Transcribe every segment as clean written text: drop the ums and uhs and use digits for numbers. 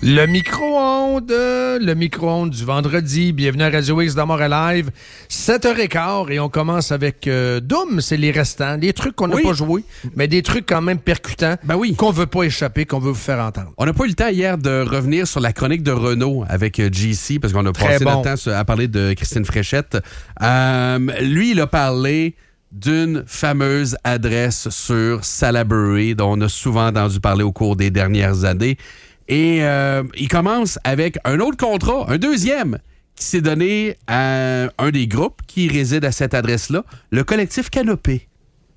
Le micro-ondes du vendredi. Bienvenue à Radio X dans Montréal Live. 7h15 et on commence avec Doom, c'est les restants. Des trucs qu'on n'a pas joués, mais des trucs quand même percutants qu'on veut pas échapper, qu'on veut vous faire entendre. On n'a pas eu le temps hier de revenir sur la chronique de Renault avec JC parce qu'on a passé notre temps à parler de Christine Fréchette. Lui, il a parlé d'une fameuse adresse sur Salaberry dont on a souvent entendu parler au cours des dernières années. Et il commence avec un autre contrat, un deuxième, qui s'est donné à un des groupes qui réside à cette adresse-là, le collectif Canopé.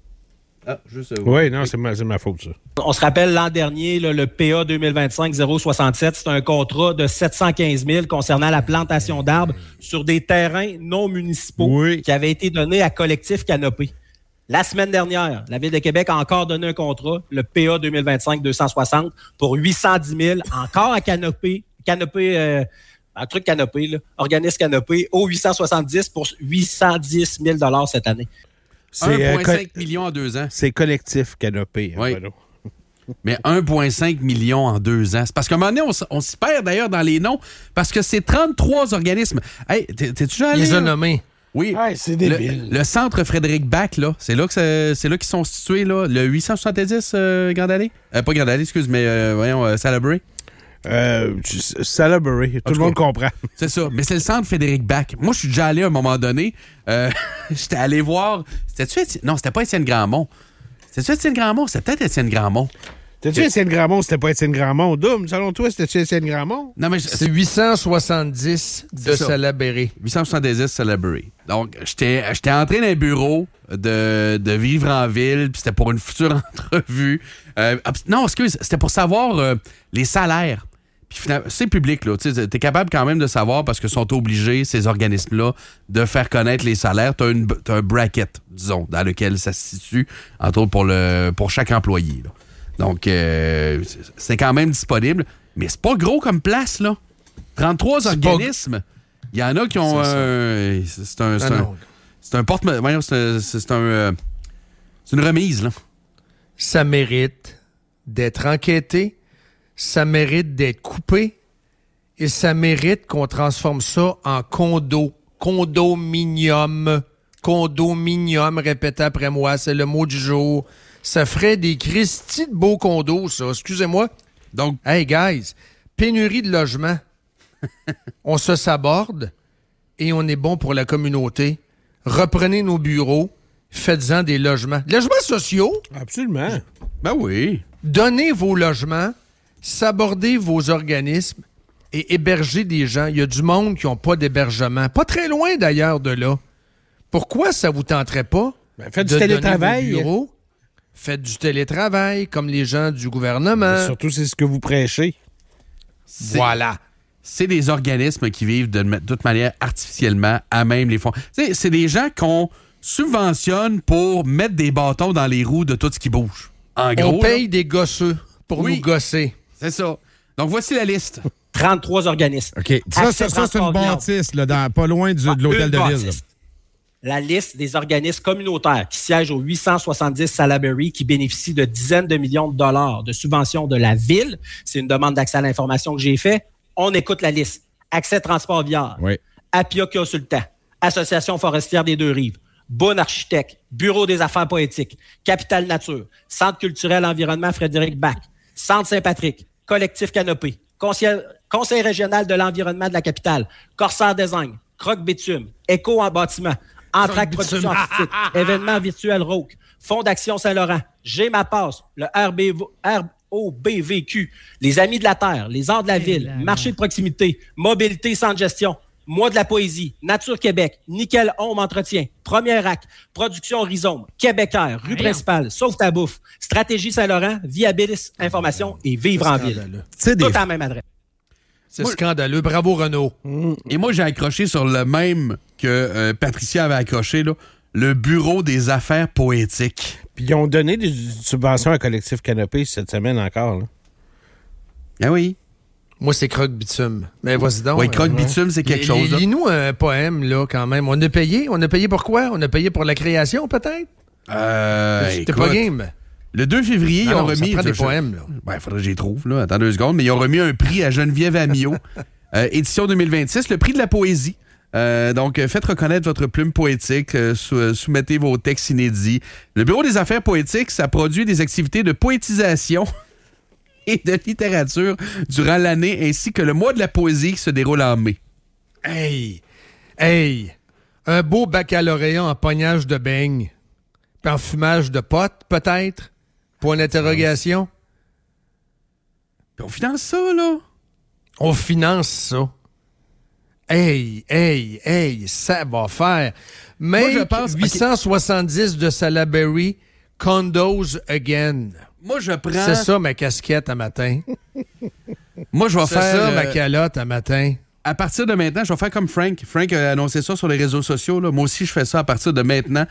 Oui, non, c'est ma faute, ça. On se rappelle l'an dernier, le PA 2025-067, c'est un contrat de 715 000 concernant la plantation d'arbres sur des terrains non municipaux qui avaient été donnés à collectif Canopé. La semaine dernière, la Ville de Québec a encore donné un contrat, le PA 2025-260, pour 810 000, encore à Canopé, un truc Canopé, là, organisme Canopé, au 870 pour 810 000 cette année. C'est 1,5 million en 2 ans. C'est collectif Canopé. Oui. Mais 1,5 million en 2 ans. C'est parce qu'à un moment donné, on s'y perd d'ailleurs dans les noms, parce que c'est 33 organismes. Hey, t'es-tu déjà allé? Ils ont nommé. Oui, c'est débile. Le centre Frédéric Bach, là, c'est là qu'ils sont situés, là, le 870 Grande Allée. Pas Grande Allée, excuse, mais voyons, Salaberry. Salaberry, tout le monde comprend. C'est ça, mais c'est le centre Frédéric Bach. Moi, je suis déjà allé à un moment donné. J'étais allé voir. Non, c'était pas Étienne Grandmont. C'était-tu Étienne Grandmont? C'était peut-être Étienne Grandmont. C'était-tu Étienne Grandmont? C'était pas Étienne Grandmont. Doom, selon toi, c'était-tu Étienne Grandmont? Non, mais c'est 870 de Salaberry. 870 Salaberry. Donc, j'étais entré dans un bureau de Vivre en Ville, puis c'était pour une future entrevue. Non, excuse, c'était pour savoir les salaires. Puis c'est public, là. Tu es capable quand même de savoir parce que sont obligés, ces organismes-là, de faire connaître les salaires. Tu as un bracket, disons, dans lequel ça se situe, entre autres pour chaque employé, là. Donc, c'est quand même disponible. Mais c'est pas gros comme place, là. 33 organismes. Il y en a qui ont c'est un porte-monnaie. C'est une remise, là. Ça mérite d'être enquêté. Ça mérite d'être coupé. Et ça mérite qu'on transforme ça en condo. Condominium. Condominium, répétez après moi. C'est le mot du jour. Ça ferait des Christy de beaux condos, ça. Excusez-moi. Donc, hey, guys, pénurie de logement. On se saborde et on est bon pour la communauté. Reprenez nos bureaux. Faites-en des logements. Logements sociaux? Absolument. Ben oui. Donnez vos logements. Sabordez vos organismes et hébergez des gens. Il y a du monde qui n'ont pas d'hébergement. Pas très loin, d'ailleurs, de là. Pourquoi ça vous tenterait pas faites du télétravail. Faites du télétravail, comme les gens du gouvernement. Mais surtout, c'est ce que vous prêchez. Voilà. C'est des organismes qui vivent de toute manière artificiellement à même les fonds. T'sais, c'est des gens qu'on subventionne pour mettre des bâtons dans les roues de tout ce qui bouge. En gros, on paye des gosseux pour nous gosser. C'est ça. Donc, voici la liste. 33 organismes. OK. Ça c'est une bâtisse, là, pas loin de l'hôtel de ville. Là. La liste des organismes communautaires qui siègent au 870 Salaberry qui bénéficient de dizaines de millions de dollars de subventions de la ville. C'est une demande d'accès à l'information que j'ai fait. On écoute la liste. Accès transport viaire. Oui. Apia Consultant. Association forestière des Deux-Rives. Bonne Architecte. Bureau des affaires poétiques. Capital Nature. Centre culturel environnement Frédéric Bach. Centre Saint-Patrick. Collectif Canopé. Conseil régional de l'environnement de la capitale. Corsair Design. Croc Bitume. Éco en bâtiment. Entraque Production Artistique, Événements Virtuels Rauque, Fonds d'Action Saint-Laurent, J'ai ma passe, le ROBVQ, Les Amis de la Terre, Les Arts de la Ville, Marché de proximité, Mobilité sans gestion, Mois de la Poésie, Nature Québec, Nickel Home Entretien, Premier Acte, Production Rhizome, Québécois, Rue Principale, Sauve ta bouffe, Stratégie Saint-Laurent, Viabilis Information et Vivre en Ville. Tout à la même adresse. C'est scandaleux. Bravo, Renaud. Et moi, j'ai accroché sur le même que Patricia avait accroché, là, le Bureau des affaires poétiques. Puis ils ont donné des subventions à Collectif Canopé cette semaine encore. Là. Ah oui. Moi, c'est Croc Bitume. Mais vas-y donc. Oui, Croc Bitume, c'est quelque chose. Lis-nous un poème, là, quand même. On a payé. On a payé pour quoi? On a payé pour la création, peut-être? C'était pas game. Le 2 février, ils ont remis... Ça prend des poèmes, là. Ben, il faudrait que j'y trouve, là. Attends 2 secondes. Mais ils ont remis un prix à Geneviève Amiot, édition 2026, le prix de la poésie. Donc, faites reconnaître votre plume poétique, soumettez vos textes inédits. Le Bureau des affaires poétiques, ça produit des activités de poétisation et de littérature durant l'année, ainsi que le mois de la poésie qui se déroule en mai. Hey! Un beau baccalauréat en pognage de beignes, puis en fumage de potes, peut-être? Point d'interrogation? Puis on finance ça, là? On finance ça. Hey, ça va faire. Make Moi, je pense, 870 de Salaberry, condos again. Moi, je prends... C'est ça ma casquette à matin. Moi, je vais C'est faire... ça ma calotte à matin. À partir de maintenant, je vais faire comme Frank. Frank a annoncé ça sur les réseaux sociaux. Là. Moi aussi, je fais ça à partir de maintenant.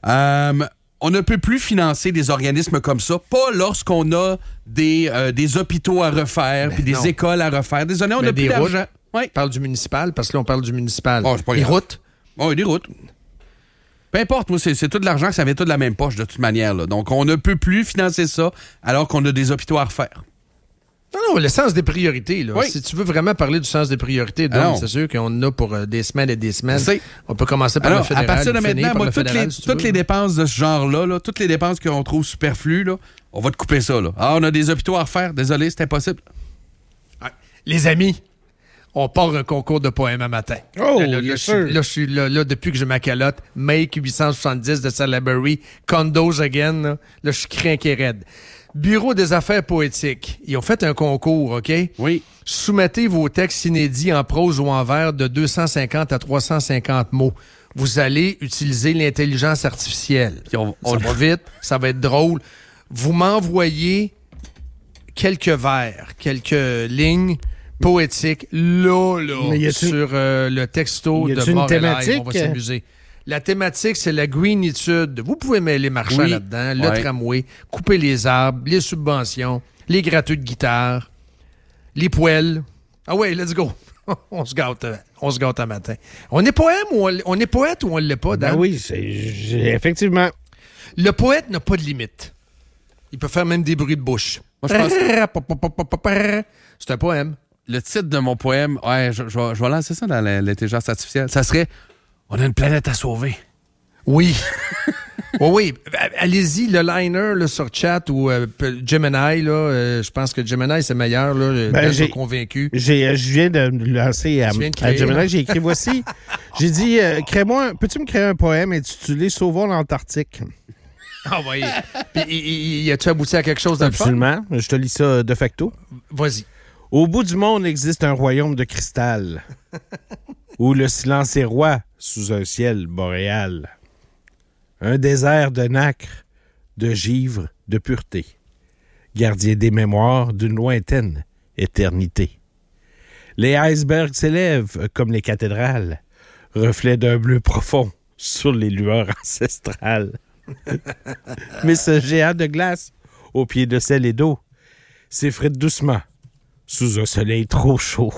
On ne peut plus financer des organismes comme ça, pas lorsqu'on a des hôpitaux à refaire, puis des écoles à refaire. Désolé, on n'a plus d'argent. On parle du municipal, parce que là, on parle du municipal. Oh, c'est pas les grave. routes? Oui, des routes. Peu importe, moi, c'est tout de l'argent que ça vient tout de la même poche, de toute manière. Là. Donc, on ne peut plus financer ça alors qu'on a des hôpitaux à refaire. Non, le sens des priorités. Là. Oui. Si tu veux vraiment parler du sens des priorités, donc c'est sûr qu'on en a pour des semaines et des semaines. On peut commencer par le fédéral. À partir de finir maintenant, par moi, le fédéral, toutes les dépenses de ce genre-là, là, toutes les dépenses qu'on trouve superflues, là, on va te couper ça. Là. Ah, on a des hôpitaux à refaire. Désolé, c'est impossible. Les amis, on part un concours de poèmes à matin. Oh, là, bien sûr. je suis là depuis que j'ai ma calotte. Make 870 de Salaberry, condos again. Là, je suis crinqué raide. Bureau des affaires poétiques. Ils ont fait un concours, OK? Oui. Soumettez vos textes inédits en prose ou en vers de 250 à 350 mots. Vous allez utiliser l'intelligence artificielle. Ça va vite, ça va être drôle. Vous m'envoyez quelques vers, quelques lignes poétiques, là, sur le texto de Montréal. On va s'amuser. La thématique, c'est la greenitude. Vous pouvez mêler marchand là-dedans, le tramway, couper les arbres, les subventions, les gratuits de guitare, les poêles. Ah ouais, let's go. On se gâte un matin. On est poème ou on est poète ou on ne l'est pas, Dan? Ben oui, effectivement. Le poète n'a pas de limite. Il peut faire même des bruits de bouche. Moi, je pense c'est un poème. Le titre de mon poème, je vais lancer ça dans l'intelligence artificielle. Ça serait « On a une planète à sauver ». Oui. Oui. Allez-y, le liner là, sur chat ou Gemini, là, je pense que Gemini, c'est meilleur. Là, j'ai convaincu. Je viens de lancer à Gemini, j'ai écrit voici. J'ai dit, peux-tu me créer un poème intitulé « Sauvons l'Antarctique ». Ah oui. Puis, as-tu abouti à quelque chose de Absolument. Je te lis ça de facto. Vas-y. Au bout du monde existe un royaume de cristal où le silence est roi sous un ciel boréal. Un désert de nacre, de givre, de pureté, gardien des mémoires d'une lointaine éternité. Les icebergs s'élèvent comme les cathédrales, reflets d'un bleu profond sur les lueurs ancestrales. Mais ce géant de glace, au pied de sel et d'eau, s'effrite doucement sous un soleil trop chaud.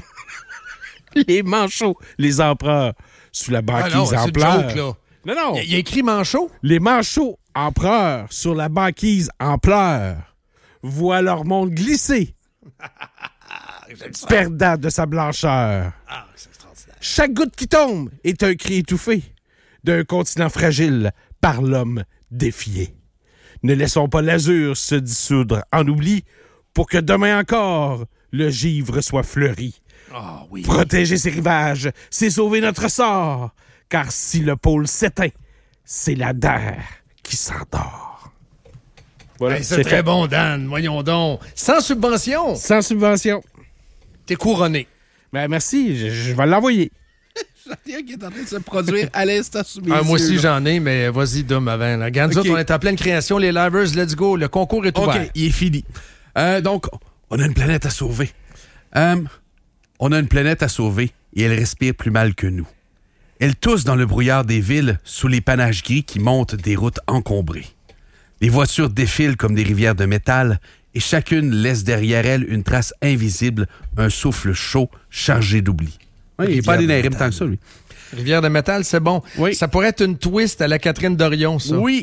Les manchots, les empereurs, sous la banquise en pleurs. Non. Il a écrit manchot. Les manchots empereurs, sur la banquise en pleurs, voient leur monde glisser, perdant de sa blancheur. C'est extraordinaire. Chaque goutte qui tombe est un cri étouffé d'un continent fragile par l'homme défié. Ne laissons pas l'azur se dissoudre en oubli pour que demain encore, le givre soit fleuri. Oh, oui. Protéger ses rivages, c'est sauver notre sort, car si le pôle s'éteint, c'est la terre qui s'endort. Voilà, c'est très bon, Dan. Voyons donc. Sans subvention. Sans subvention. T'es couronné. Ben merci, je vais l'envoyer. J'en ai un qui est en train de se produire à l'instant sous mes yeux. Moi aussi, j'en ai, mais vas-y, Dom, avant. Regarde, nous autres, on est en pleine création. Les livers, let's go. Le concours est ouvert. OK, il est fini. Donc, on a une planète à sauver. On a une planète à sauver et elle respire plus mal que nous. Elle tousse dans le brouillard des villes sous les panaches gris qui montent des routes encombrées. Les voitures défilent comme des rivières de métal et chacune laisse derrière elle une trace invisible, un souffle chaud chargé d'oubli. Ouais, il n'est pas allé dans les rimes tant que ça, lui. Rivière de métal, c'est bon. Oui. Ça pourrait être une twist à la Catherine Dorion, ça. Oui.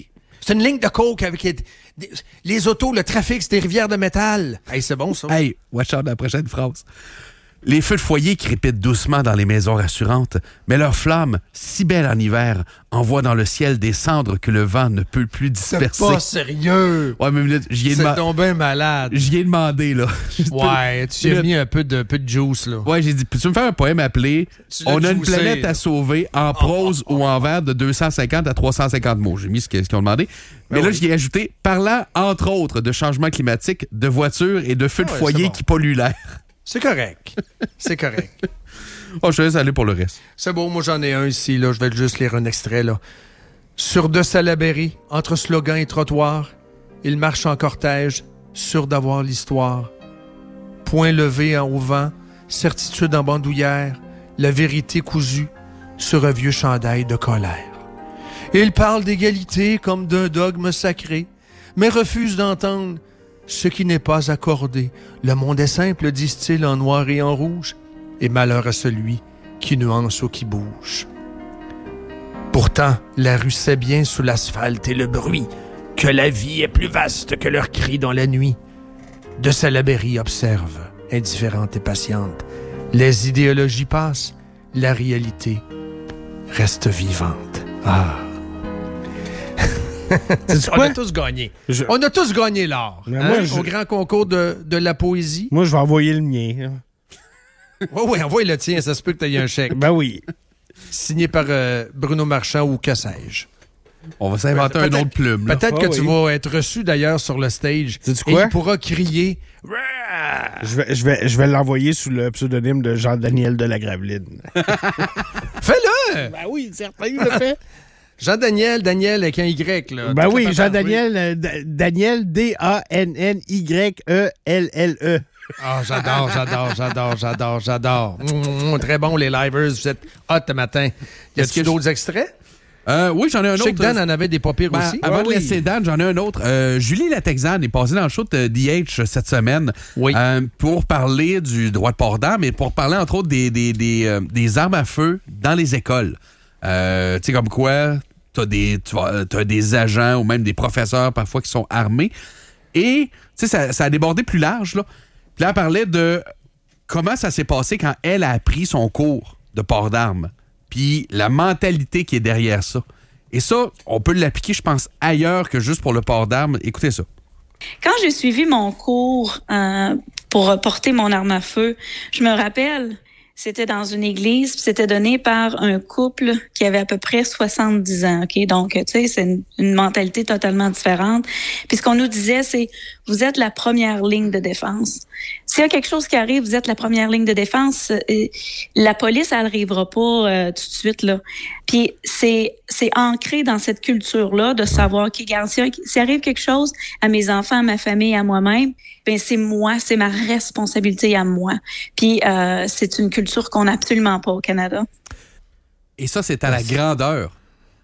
C'est une ligne de coke avec les autos, le trafic, c'est des rivières de métal. Hey, c'est bon, ça. Hey, watch out la prochaine phrase. Les feux de foyer crépitent doucement dans les maisons rassurantes, mais leur flamme, si belle en hiver, envoie dans le ciel des cendres que le vent ne peut plus disperser. C'est pas sérieux. Ouais, mais c'est donc bien malade. J'y ai demandé, là. Ouais, tu as mis un peu de juice, là. Ouais, j'ai dit, peux-tu me faire un poème appelé « On a une planète à sauver en prose ou en vers de 250 à 350 mots ». J'ai mis ce qu'ils ont demandé. Mais là, j'y ai ajouté « Parlant, entre autres, de changement climatique, de voitures et de feux de foyer qui polluent l'air ». C'est correct. C'est correct. Oh, je te laisse aller pour le reste. C'est beau, moi j'en ai un ici, là. Je vais juste lire un extrait, là. Sur de Salaberry, entre slogan et trottoir, il marche en cortège, sûr d'avoir l'histoire. Point levé en haut vent, certitude en bandoulière, la vérité cousue sur un vieux chandail de colère. Il parle d'égalité comme d'un dogme sacré, mais refuse d'entendre ce qui n'est pas accordé. Le monde est simple, disent-ils, en noir et en rouge, et malheur à celui qui nuance ou qui bouge. Pourtant, la rue sait bien sous l'asphalte et le bruit que la vie est plus vaste que leurs cris dans la nuit. De Salaberry observe, indifférente et patiente. Les idéologies passent, la réalité reste vivante. Ah! On a tous gagné. On a tous gagné l'or. Au grand concours de la poésie. Moi, je vais envoyer le mien. Oui, envoie le tien. Ça se peut que tu aies un chèque. Ben oui. Signé par Bruno Marchand ou que sais-je. On va s'inventer un autre plume. Là. Peut-être que tu vas être reçu d'ailleurs sur le stage. Sais-tu quoi? Et il pourra crier. Je vais l'envoyer sous le pseudonyme de Jean-Daniel de la Graveline. Fais-le! Ben oui, certain, il le fait. Jean-Daniel, Daniel avec un Y. Là. Ben oui, Jean-Daniel, Daniel, D-A-N-N-Y-E-L-L-E. Ah, j'adore. Très bon, les livers. Vous êtes hot matin. Y a-t-il d'autres extraits? Oui, j'en ai un autre. Je sais que Dan en avait des pas pires aussi. Avant de laisser Dan, j'en ai un autre. Julie Latexane est passée dans le show de DH cette semaine pour parler du droit de port d'armes et pour parler, entre autres, des armes à feu dans les écoles. Tu sais, comme quoi, t'as des agents ou même des professeurs parfois qui sont armés. Et, tu sais, ça a débordé plus large, là. Puis là, elle parlait de comment ça s'est passé quand elle a appris son cours de port d'armes. Puis la mentalité qui est derrière ça. Et ça, on peut l'appliquer, je pense, ailleurs que juste pour le port d'armes. Écoutez ça. Quand j'ai suivi mon cours pour porter mon arme à feu, je me rappelle, c'était dans une église, puis c'était donné par un couple qui avait à peu près 70 ans. Ok, donc, tu sais, c'est une mentalité totalement différente. Puis ce qu'on nous disait, c'est, vous êtes la première ligne de défense. S'il y a quelque chose qui arrive, vous êtes la première ligne de défense. La police, elle n'arrivera pas tout de suite, là. Puis c'est ancré dans cette culture-là de savoir qu'il s'il arrive quelque chose à mes enfants, à ma famille, à moi-même, ben c'est moi, c'est ma responsabilité à moi. Puis c'est une culture qu'on n'a absolument pas au Canada. Et ça, c'est à la grandeur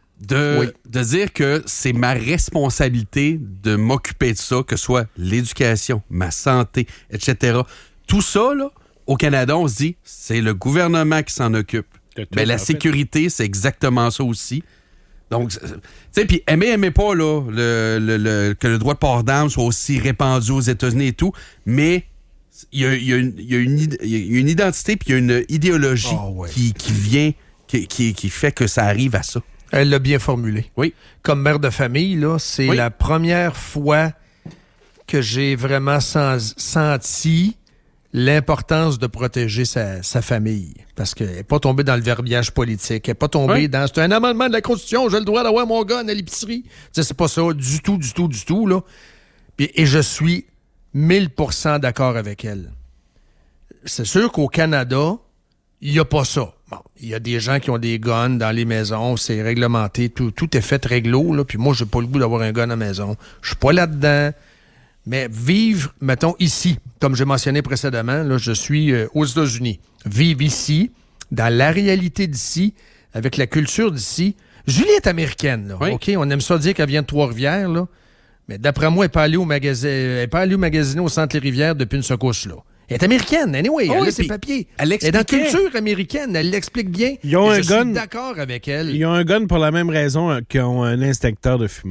de dire que c'est ma responsabilité de m'occuper de ça, que ce soit l'éducation, ma santé, etc. Tout ça, là, au Canada, on se dit, c'est le gouvernement qui s'en occupe. Mais la sécurité, c'est exactement ça aussi. Donc, tu sais, puis aimez pas là, que le droit de port d'armes soit aussi répandu aux États-Unis et tout, mais il y a une identité puis il y a une idéologie qui vient, qui fait que ça arrive à ça. Elle l'a bien formulé. Oui. Comme mère de famille, là, c'est la première fois que j'ai vraiment senti l'importance de protéger sa famille. Parce qu'elle n'est pas tombée dans le verbiage politique. Elle n'est pas tombée dans... C'est un amendement de la Constitution, j'ai le droit d'avoir mon gun à l'épicerie. T'sais, c'est pas ça du tout, là. Et je suis 1000% d'accord avec elle. C'est sûr qu'au Canada, il n'y a pas ça. Bon, il y a des gens qui ont des guns dans les maisons, c'est réglementé, tout est fait réglo, là. Puis moi, j'ai pas le goût d'avoir un gun à la maison. Je suis pas là-dedans. Mais vivre, mettons, ici, comme j'ai mentionné précédemment, là, je suis aux États-Unis. Vivre ici, dans la réalité d'ici, avec la culture d'ici. Julie est américaine, là. OK? On aime ça dire qu'elle vient de Trois-Rivières, là. Mais d'après moi, elle n'est pas allée au magasiner au centre Les Rivières depuis une secousse, là. Elle est américaine, anyway. Elle a ses papiers. Elle est dans la culture américaine. Elle l'explique bien. Ils ont un gun. Je suis d'accord avec elle. Ils ont un gun pour la même raison qu'ils ont un instincteur de fumée.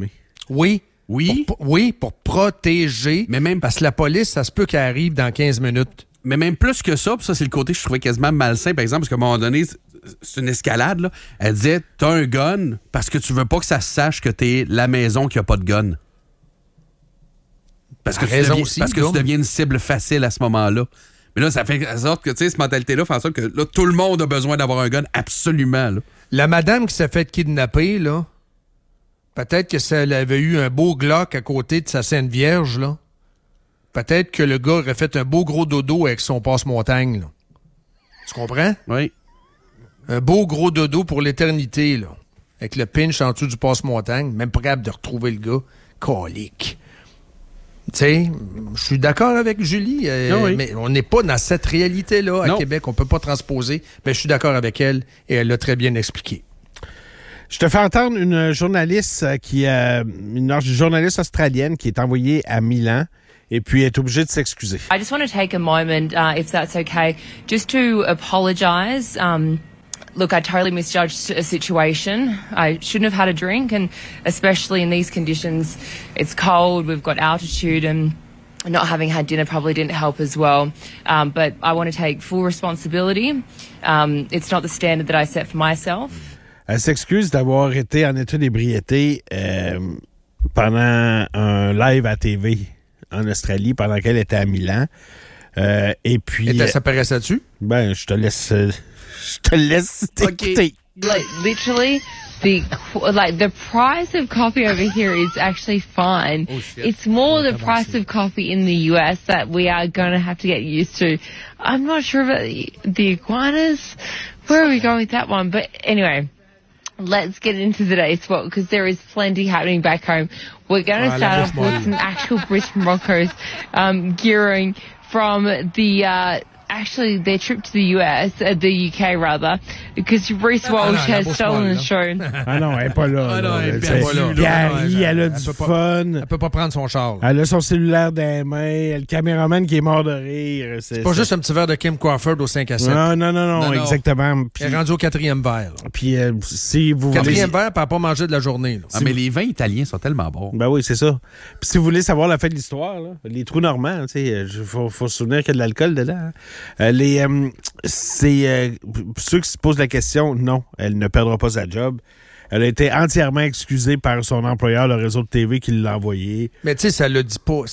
Oui. Oui? Pour protéger. Mais même... Parce que la police, ça se peut qu'elle arrive dans 15 minutes. Mais même plus que ça, puis ça, c'est le côté que je trouvais quasiment malsain, par exemple, parce qu'à un moment donné, c'est une escalade, là. Elle disait, t'as un gun parce que tu veux pas que ça se sache que t'es la maison qui a pas de gun. Parce que, tu deviens une cible facile à ce moment-là. Mais là, ça fait en sorte que, tu sais, cette mentalité-là fait en sorte que là, tout le monde a besoin d'avoir un gun, absolument, là. La madame qui s'est fait kidnapper, là, peut-être que si elle avait eu un beau Glock à côté de sa Sainte Vierge, là, peut-être que le gars aurait fait un beau gros dodo avec son passe-montagne, là. Tu comprends? Oui. Un beau gros dodo pour l'éternité, là. Avec le pinch en dessous du passe-montagne, même pas capable de retrouver le gars. Colique. Tu sais, je suis d'accord avec Julie, mais on n'est pas dans cette réalité-là à Québec. On peut pas transposer. Mais je suis d'accord avec elle et elle l'a très bien expliqué. Je te fais entendre une journaliste une journaliste australienne qui est envoyée à Milan. Et puis, elle est obligée de s'excuser. I just want to take a moment, if that's okay, just to apologise. Look, I totally misjudged a situation. I shouldn't have had a drink, and especially in these conditions, it's cold, we've got altitude, and not having had dinner probably didn't help as well. But I want to take full responsibility. It's not the standard that I set for myself. Elle s'excuse d'avoir été en état d'ébriété pendant un live à TV en Australie pendant qu'elle était à Milan. Et puis... Et ça paraissait dessus? Ben, je te laisse t'écouter. Like, literally, the price of coffee over here is actually fine. Oh, shit. It's more the price of coffee in the US that we are going to have to get used to. I'm not sure about the iguanas. Where are we going with that one? But anyway... Let's get into today's spot because there is plenty happening back home. We're going to start off with some actual Brisbane Broncos gearing from their trip to the UK rather, because Reece Walsh has stolen the show. Ah non, elle est pas là. Elle est pas là. Gary, elle a du fun. Elle peut pas prendre son char. Elle a son cellulaire dans les mains. Le caméraman qui est mort de rire. C'est pas juste un petit verre de Kim Crawford au 5 à 7. Non, exactement. Puis, elle est rendue au 4e verre. Puis si vous 4e verre, puis elle n'a pas mangé de la journée. Mais les vins italiens sont tellement bons. Ben oui, c'est ça. Puis si vous voulez savoir la fin de l'histoire, là, les trous normands, faut se souvenir qu'il y a de l'alcool dedans. Ceux qui se posent la question, non, elle ne perdra pas sa job. Elle a été entièrement excusée par son employeur, le réseau de TV qui l'a envoyé. Mais tu sais, ça le dit pas.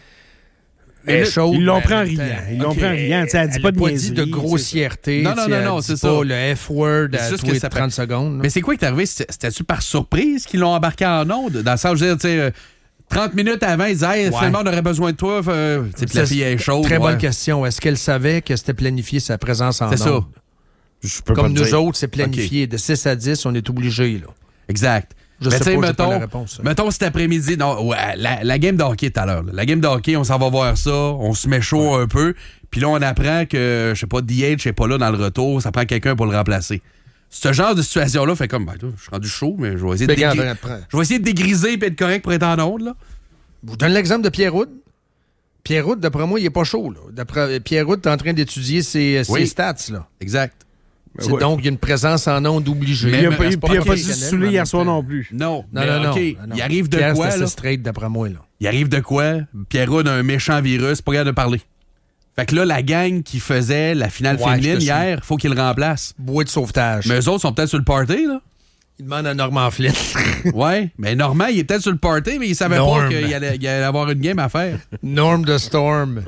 Ils l'ont pris en riant. Ils l'ont pris en riant. Elle dit pas de dit de grossièreté. Non, c'est ça. Pas le F-word à tous les 30 secondes. Mais c'est quoi qui est arrivé? C'était-tu par surprise qu'ils l'ont embarqué en onde? Dans le sens, je veux dire, tu sais... 30 minutes avant, ils disaient « Finalement, on aurait besoin de toi. » La fille est chaude. Très bonne question. Est-ce qu'elle savait que c'était planifié sa présence en ondes? C'est ça. Je peux Comme pas nous autres, c'est planifié. De 6 à 10, on est obligé. Là. Exact. Je sais pas, j'ai pas la réponse. Mettons cet après-midi, la game de hockey tout à l'heure. La game de hockey, on s'en va voir ça, on se met chaud un peu, puis là, on apprend que, je sais pas, DH n'est pas là dans le retour, ça prend quelqu'un pour le remplacer. Ce genre de situation-là fait comme, je suis rendu chaud, mais je vais essayer de dégriser et être correct pour être en onde, là. Je vous donne l'exemple de Pierre Houd. Pierre Houd, d'après moi, il est pas chaud, là. Pierre Houd est en train d'étudier ses stats, là. Exact. Donc, il y a une présence en onde obligée. Il n'a pas dû se saouler hier soir non plus. Non. Okay. Il arrive de Pierre, quoi, là? C'est straight, d'après moi, là. Il arrive de quoi? Pierre Houd a un méchant virus, pas capable de parler. Fait que là, la gang qui faisait la finale féminine hier, faut qu'il le remplace. Bouée de sauvetage. Mais eux autres sont peut-être sur le party, là. Il demande à Normand Flynn. Ouais, mais Normand, il est peut-être sur le party, mais il savait pas qu'il allait avoir une game à faire. Norm the Storm.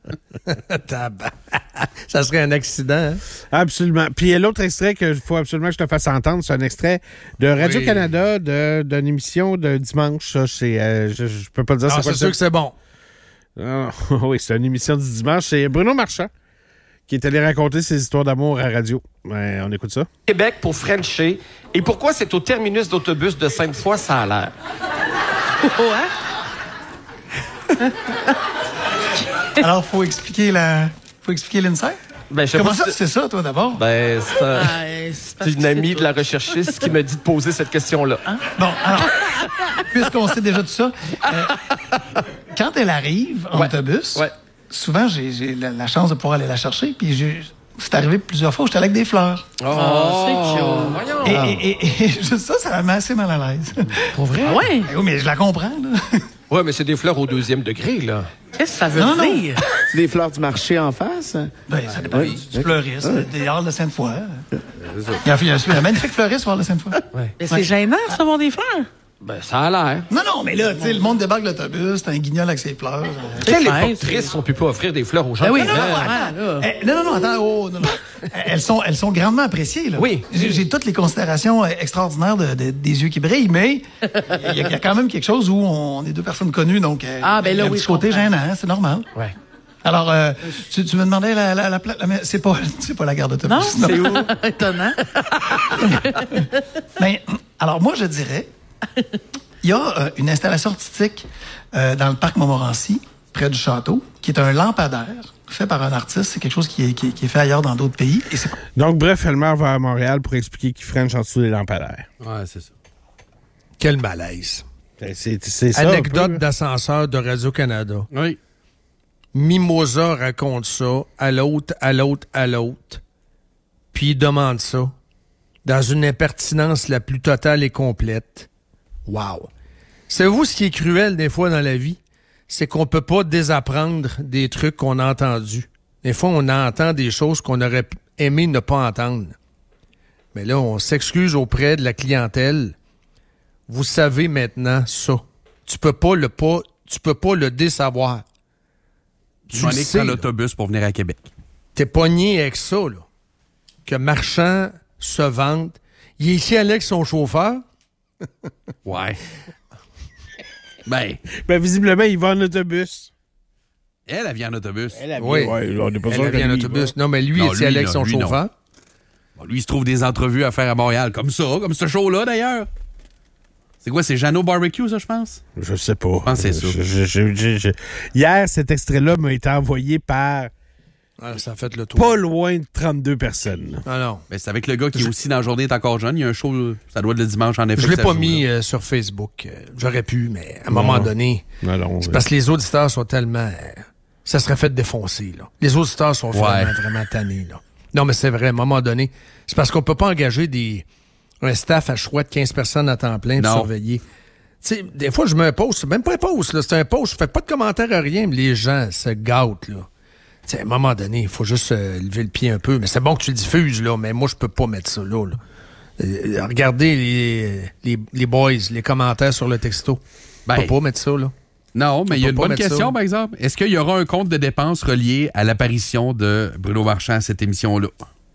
Ça serait un accident. Hein? Absolument. Puis l'autre extrait qu'il faut absolument que je te fasse entendre, c'est un extrait de Radio-Canada d'une émission de dimanche. Ça, je peux pas le dire. Non, c'est sûr que c'est bon. Oui, c'est une émission du dimanche. C'est Bruno Marchand qui est allé raconter ses histoires d'amour à radio. On écoute ça. Québec pour Frencher. Et pourquoi c'est au terminus d'autobus de Sainte-Foy, ça a l'air? Alors, faut expliquer l'insight? Ben, comment ça, c'est ça, toi, d'abord? Ben, c'est une amie de la recherchiste qui m'a dit de poser cette question-là. Hein? Bon, alors, puisqu'on sait déjà tout ça, quand elle arrive en autobus, souvent, j'ai la chance de pouvoir aller la chercher, puis c'est arrivé plusieurs fois où j'étais allé avec des fleurs. C'est Voyons. Et juste ça m'a mis assez mal à l'aise. Pour vrai? Ah ouais? Oui, mais je la comprends, là. Ouais, mais c'est des fleurs au 2e degré, là. Qu'est-ce que ça veut dire? C'est des fleurs du marché en face? Ben, ça dépend du fleuriste, des Halles de Sainte-Foy. Il y a un magnifique fleuriste au Halles de Sainte-Foy. Mais c'est gênant de recevoir des fleurs. Ben, ça a l'air. Non, mais là, tu sais, le monde débarque de l'autobus, t'as un guignol avec ses fleurs. Quelle époque triste, on peut pas offrir des fleurs aux gens. Ben oui, attends, non. Elles sont grandement appréciées, là. Oui. J'ai toutes les considérations extraordinaires des yeux qui brillent, mais il y a quand même quelque chose où on est deux personnes connues, donc ben là, il y a un oui, petit côté gênant, hein, c'est normal. Ouais. Alors, tu me demandais c'est pas la gare d'autobus. Non, c'est où? Étonnant. Ben, alors, moi, je dirais, il y a une installation artistique dans le parc Montmorency, près du château, qui est un lampadaire fait par un artiste. C'est quelque chose qui est fait ailleurs dans d'autres pays. Et Donc, bref, Elmer va à Montréal pour expliquer qu'il French en dessous des lampadaires. Ouais, c'est ça. Quel malaise. C'est ça. Anecdote d'ascenseur de Radio-Canada. Oui. Mimosa raconte ça à l'autre, puis il demande ça dans une impertinence la plus totale et complète. Wow! Savez-vous ce qui est cruel des fois dans la vie? C'est qu'on peut pas désapprendre des trucs qu'on a entendus. Des fois, on entend des choses qu'on aurait aimé ne pas entendre. Mais là, on s'excuse auprès de la clientèle. Vous savez maintenant ça. Tu peux pas le désavoir. Tu prends l'autobus pour venir à Québec. T'es pogné avec ça, là. Que Marchand se vante. Il est ici avec son chauffeur. Ouais. Ben, visiblement, il va en autobus. Elle vient en autobus. Oui. Ouais, on n'est pas sûr Elle vient en autobus. Non, mais lui, il est ici avec son chauffeur. Bon, lui, il se trouve des entrevues à faire à Montréal. Comme ça, comme ce show-là, d'ailleurs. C'est quoi, c'est Jeannot Barbecue, ça, je pense? Je sais pas. Je pense que c'est ça. Hier, cet extrait-là m'a été envoyé par ça a fait le tour. Pas loin de 32 personnes. Ah non. Ben, c'est avec le gars qui est aussi dans la journée est encore jeune. Il y a un show, ça doit être le dimanche en effet. Je l'ai pas mis sur Facebook. J'aurais pu, mais à un moment donné, c'est parce que les auditeurs sont tellement... ça serait fait défoncer, là. Les auditeurs sont vraiment tannés, là. Non, mais c'est vrai, à un moment donné, c'est parce qu'on peut pas engager un staff à choix de 15 personnes à temps plein pour surveiller. Tu sais, des fois, je mets un post, c'est même pas un post, là, c'est un post, je fais pas de commentaires à rien, mais les gens se gâtent, là. T'sais, à un moment donné, il faut juste lever le pied un peu. Mais c'est bon que tu le diffuses, là, mais moi, je peux pas mettre ça là. Regardez les boys, les commentaires sur le texto. Je peux pas mettre ça, là. Non, mais il y a une bonne question, par exemple. Est-ce qu'il y aura un compte de dépenses relié à l'apparition de Bruno Marchand à cette émission-là?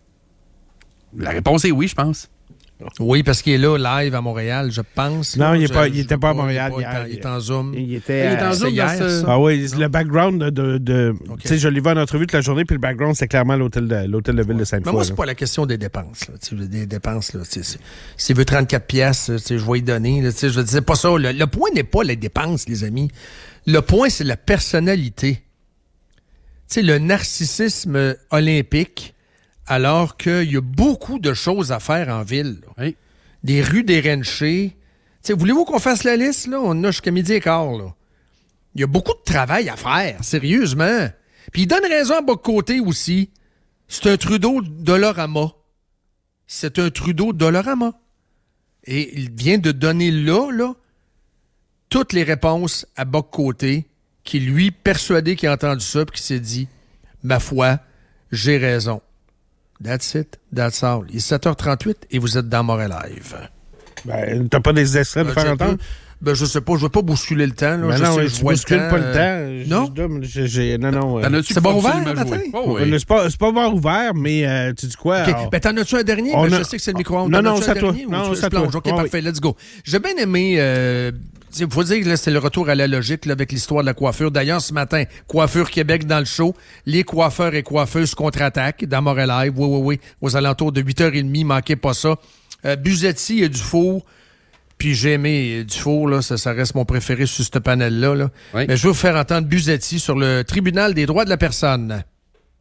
La réponse est oui, je pense. Oui, parce qu'il est là, live à Montréal, je pense. Non, il n'était pas à Montréal hier. Il est en Zoom. Il était en Zoom hier. Ah oui, le background de tu sais, je l'ai vu en entrevue toute la journée, puis le background, c'est clairement l'hôtel de ville de Sainte-Foy. Mais moi, c'est pas la question des dépenses. Là. Des dépenses, là. S'il veut 34 pièces, je vais y donner. Là, je disais pas ça. Le point n'est pas les dépenses, les amis. Le point, c'est la personnalité. Tu sais, le narcissisme olympique, alors qu'il y a beaucoup de choses à faire en ville. Oui. Des rues dérenchées. T'sais, voulez-vous qu'on fasse la liste? Là? On en a jusqu'à midi et quart. Là. Il y a beaucoup de travail à faire, sérieusement. Puis il donne raison à Boc-Côté aussi. C'est un Trudeau Dolorama. C'est un Trudeau Dolorama. Et il vient de donner là, toutes les réponses à Boc-Côté, qui lui, persuadé qu'il a entendu ça, puis qui s'est dit, ma foi, j'ai raison. That's it, that's all. Il est 7h38 et vous êtes dans Montréal Live. Ben, t'as pas des extraits de faire entendre? Ben, je sais pas, je veux pas bousculer le temps. Là. Ben non, je bouscule pas le temps. Non? Non. C'est bon ouvert, matin? Oh, oui. C'est pas bon ouvert, mais tu dis quoi? Okay. Ben, t'en as-tu un dernier? Je sais que c'est le micro-ondes. Non, c'est à toi. Non, c'est à toi. OK, parfait, let's go. J'ai bien aimé... il faut dire que c'est le retour à la logique là, avec l'histoire de la coiffure. D'ailleurs, ce matin, Coiffure Québec dans le show. Les coiffeurs et coiffeuses contre-attaquent dans Montréal Live. Oui. Aux alentours de 8h30, manquez pas ça. Buzetti et Dufour. Puis j'ai aimé Dufour, là, ça reste mon préféré sur ce panel-là. Là. Oui. Mais je vais vous faire entendre Buzetti sur le tribunal des droits de la personne.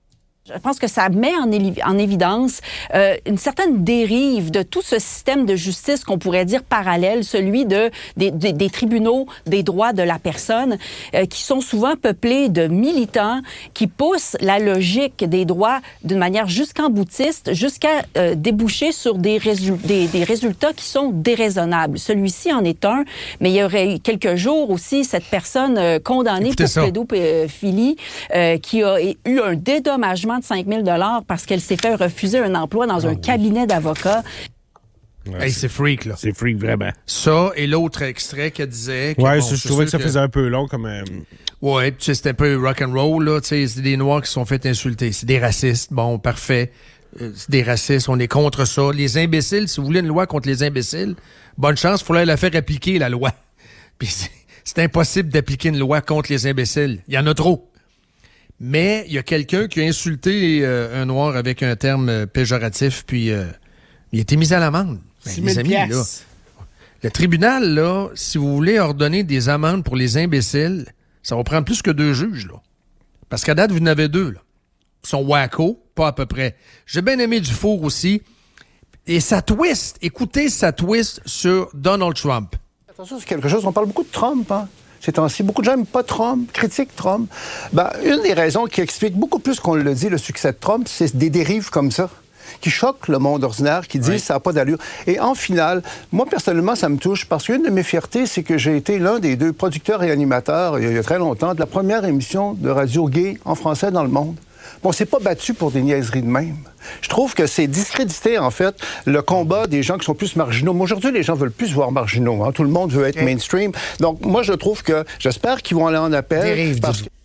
Je pense que ça met en évidence une certaine dérive de tout ce système de justice qu'on pourrait dire parallèle, celui des tribunaux des droits de la personne, qui sont souvent peuplés de militants qui poussent la logique des droits d'une manière jusqu'en boutiste, jusqu'à déboucher sur des résultats qui sont déraisonnables. Celui-ci en est un, mais il y aurait eu quelques jours aussi cette personne condamnée pour pédophilie qui a eu un dédommagement de 5 000 $ parce qu'elle s'est fait refuser un emploi dans un cabinet d'avocats. Hey, c'est freak, là. C'est freak, vraiment. Ça, et l'autre extrait qu'elle disait... Je trouvais que ça faisait un peu long comme... Ouais, tu sais, c'était un peu rock'n'roll, là. Tu sais, c'est des Noirs qui se sont fait insulter. C'est des racistes. Bon, parfait. C'est des racistes. On est contre ça. Les imbéciles, si vous voulez une loi contre les imbéciles, bonne chance, il faudrait la faire appliquer, la loi. Puis c'est impossible d'appliquer une loi contre les imbéciles. Il y en a trop. Mais il y a quelqu'un qui a insulté un Noir avec un terme péjoratif, puis il a été mis à l'amende. Les amis, là, le tribunal, là, si vous voulez ordonner des amendes pour les imbéciles, ça va prendre plus que 2 juges, là. Parce qu'à date, vous en avez 2, là. Ils sont wacko, pas à peu près. J'ai bien aimé Dufour aussi. Et sa twist, écoutez sa twist sur Donald Trump. Attention, c'est quelque chose, on parle beaucoup de Trump, hein. Ces temps-ci, beaucoup de gens n'aiment pas Trump, critiquent Trump. Ben, une des raisons qui explique beaucoup plus qu'on le dit, le succès de Trump, c'est des dérives comme ça, qui choquent le monde ordinaire, qui disent ça n'a pas d'allure. Et en finale, moi, personnellement, ça me touche, parce qu'une de mes fiertés, c'est que j'ai été l'un des 2 producteurs et animateurs, il y a très longtemps, de la première émission de radio gay en français dans le monde. Bon, on s'est pas battu pour des niaiseries de même. Je trouve que c'est discréditer, en fait, le combat des gens qui sont plus marginaux. Mais aujourd'hui, les gens veulent plus se voir marginaux. Hein. Tout le monde veut être mainstream. Donc, moi, je trouve que, j'espère qu'ils vont aller en appel.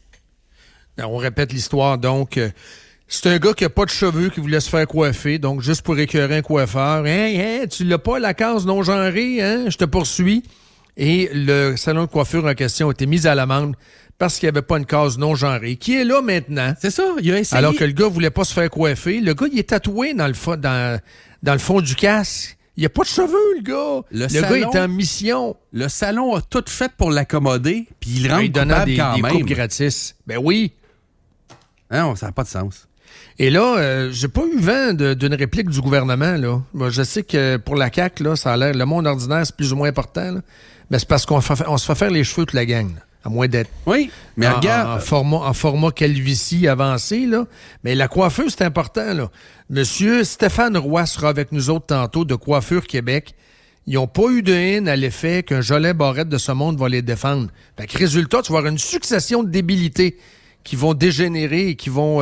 On répète l'histoire, donc. C'est un gars qui a pas de cheveux, qui voulait se faire coiffer, donc juste pour écœurer un coiffeur. Tu l'as pas, la case non-genrée, hein? Je te poursuis. Et le salon de coiffure en question a été mis à l'amende parce qu'il n'y avait pas une case non-genrée, qui est là maintenant. C'est ça, il a essayé. Alors que le gars voulait pas se faire coiffer. Le gars, il est tatoué dans le fond du casque. Il n'y a pas de cheveux, le gars. Le gars est en mission. Le salon a tout fait pour l'accommoder, puis il rend coupable quand même. Des coupes gratis. Ben oui. Non, ça n'a pas de sens. Et là, j'ai pas eu vent d'une réplique du gouvernement, là. Moi, je sais que pour la CAQ, là, ça a l'air, le monde ordinaire, c'est plus ou moins important, là. Mais c'est parce qu'on se fait faire les cheveux toute la gang, là. À moins d'être mais regarde, en format calvitie avancé, là. Mais la coiffure, c'est important, là. Monsieur Stéphane Roy sera avec nous autres tantôt de Coiffure Québec. Ils n'ont pas eu de haine à l'effet qu'un Jolet Barrette de ce monde va les défendre. Fait que résultat, tu vas avoir une succession de débilités qui vont dégénérer et qui vont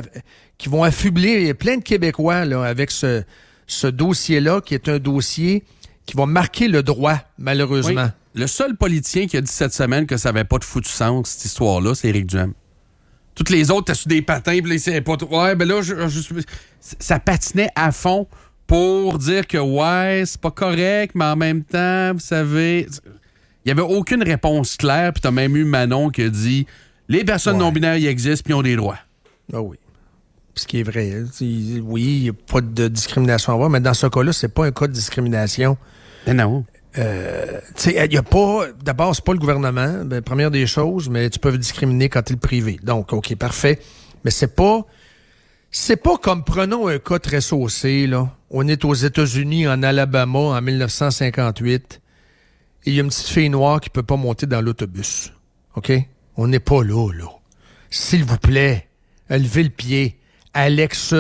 affubler plein de Québécois là, avec ce dossier-là, qui est un dossier qui va marquer le droit, malheureusement. Oui. Le seul politicien qui a dit cette semaine que ça n'avait pas de foutu sens, cette histoire-là, c'est Éric Duhaime. Toutes les autres, t'as su des patins, puis là, pas... Ouais, ben là, ça patinait à fond pour dire que, ouais, c'est pas correct, mais en même temps, vous savez... Il n'y avait aucune réponse claire, puis t'as même eu Manon qui a dit les personnes non-binaires, ils existent, puis ils ont des droits. Ah oui. Ce qui est vrai. Oui, il n'y a pas de discrimination à voir, mais dans ce cas-là, c'est pas un cas de discrimination. Mais non. Il y a pas... D'abord, c'est pas le gouvernement, première des choses, mais tu peux discriminer quand tu es le privé. Donc, OK, parfait. Mais c'est pas comme, prenons un cas très saucé, là. On est aux États-Unis, en Alabama, en 1958, et il y a une petite fille noire qui peut pas monter dans l'autobus. OK? On n'est pas là. S'il vous plaît, levez le pied. Alex,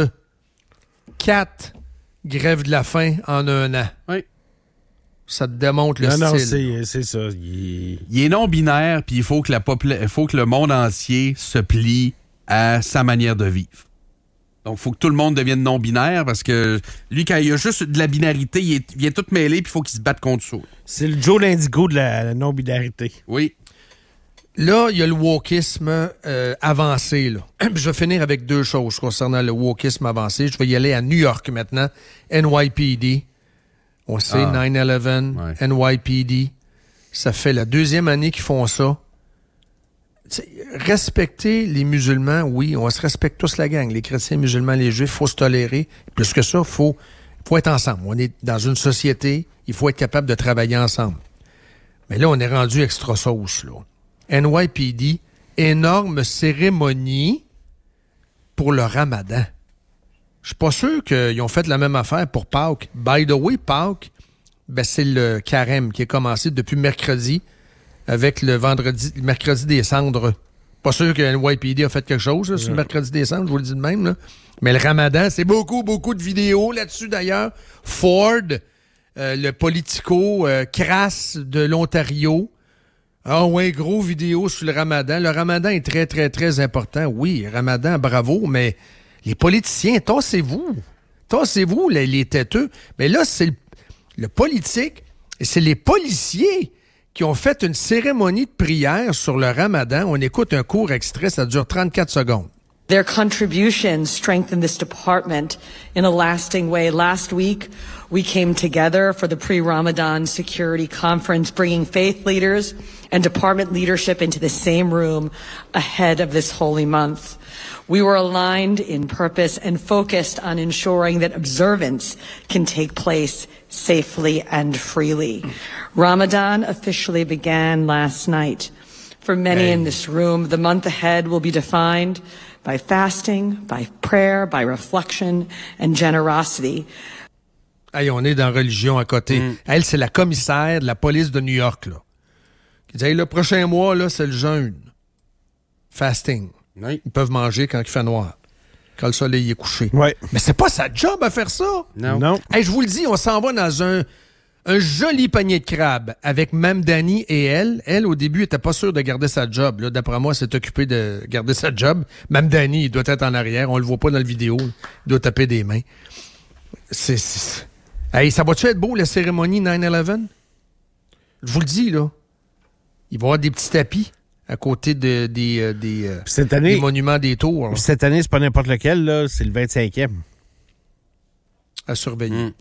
4 grèves de la faim en 1 an. Oui. Ça te démontre le style. Non, c'est ça. Il est non-binaire, puis il faut que le monde entier se plie à sa manière de vivre. Donc, il faut que tout le monde devienne non-binaire, parce que lui, quand il y a juste de la binarité, il vient tout mêler, puis il faut qu'il se batte contre ça. C'est le Joe Lindigo de la non-binarité. Oui. Là, il y a le wokisme avancé. Là. Je vais finir avec 2 choses concernant le wokisme avancé. Je vais y aller à New York maintenant. NYPD. On sait, 9/11, ouais. NYPD. Ça fait la 2e année qu'ils font ça. T'sais, respecter les musulmans, oui, on se respecte tous la gang. Les chrétiens, musulmans, les juifs, il faut se tolérer. Plus que ça, il faut être ensemble. On est dans une société, il faut être capable de travailler ensemble. Mais là, on est rendu extra sauce, là. NYPD, énorme cérémonie pour le Ramadan. Je suis pas sûr qu'ils ont fait la même affaire pour Pâques. By the way, Pâques, ben c'est le carême qui est commencé depuis mercredi avec le mercredi des cendres. Pas sûr que le NYPD a fait quelque chose là, sur le mercredi des cendres, je vous le dis de même. Là. Mais le Ramadan, c'est beaucoup de vidéos là-dessus d'ailleurs. Ford, le politico crasse de l'Ontario. Ah ouais, gros vidéo sur le Ramadan. Le Ramadan est très, très, très important. Oui, Ramadan, bravo, mais les politiciens, tassez-vous. Tassez-vous, les têteux. Mais là, c'est le politique et c'est les policiers qui ont fait une cérémonie de prière sur le Ramadan. On écoute un court extrait, ça dure 34 secondes. Their contributions strengthen this department in a lasting way. Last week, we came together for the pre-Ramadan security conference, bringing faith leaders and department leadership into the same room ahead of this holy month. We were aligned in purpose and focused on ensuring that observance can take place safely and freely. Ramadan officially began last night. For many in this room, the month ahead will be defined by fasting, by prayer, by reflection and generosity. Hey, on est dans religion à côté. Elle, c'est la commissaire de la police de New York, là. Qui dit, hey, le prochain mois, là, c'est le jeûne. Fasting. Oui. Ils peuvent manger quand il fait noir. Quand le soleil est couché. Ouais. Mais c'est pas sa job à faire ça. Non. Hey, je vous le dis, on s'en va dans un joli panier de crabes avec Mme Dani et elle. Elle, au début, était pas sûre de garder sa job. Là, d'après moi, elle s'est occupée de garder sa job. Mme Dani, il doit être en arrière. On le voit pas dans la vidéo. Il doit taper des mains. Hey, ça va-tu être beau, la cérémonie 9/11? Je vous le dis, là. Il va y avoir des petits tapis à côté des monuments des tours. Là. Cette année, c'est pas n'importe lequel, là. C'est le 25e. À surveiller.